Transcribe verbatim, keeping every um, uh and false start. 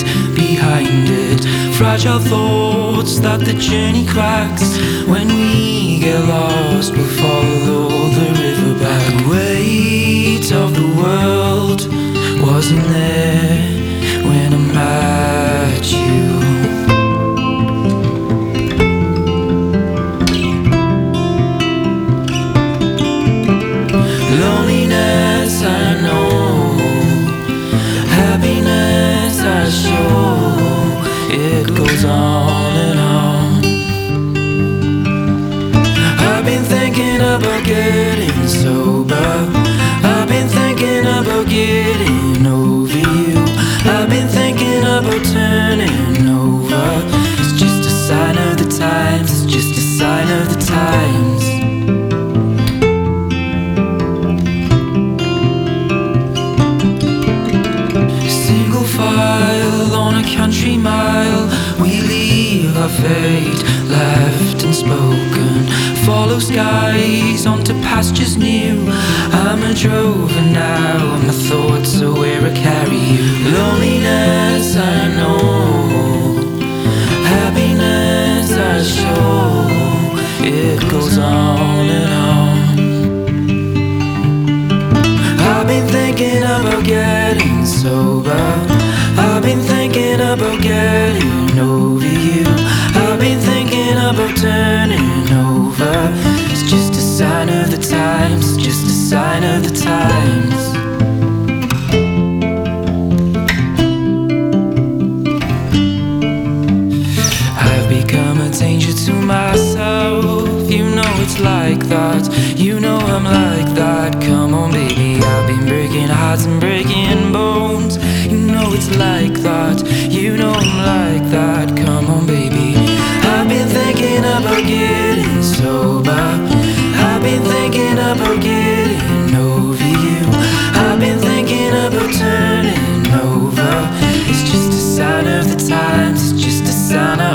fate behind it. Fragile thoughts that the journey cracks. When we get lost, we'll follow the river back. The weight of the world wasn't there when I met you. Loneliness, I know. Happiness, I show. It goes on and on. I've been thinking about getting sober. I've been thinking about getting over you. I've been thinking about turning over. It's just a sign of the times. It's just a sign of the times. Single file on a country mile, we leave our fate left unspoken. Follow skies onto pastures new. I'm a drover now, and my thoughts are where I carry you. Loneliness, I know. Happiness, I show. It goes on and on. I've been thinking about getting sober. I've been thinking about getting over you. I've been thinking about turning over. It's just a sign of the times. It's just a sign of the times. I've become a danger to myself. You know it's like that. You know I'm like that. Come on, baby. I've been breaking hearts and breaking bones. You know it's like that. You know I'm like that. Come on, baby. I've been thinking about getting sober. I've been thinking about getting over you. I've been thinking about turning over. It's just a sign of the times. It's just a sign of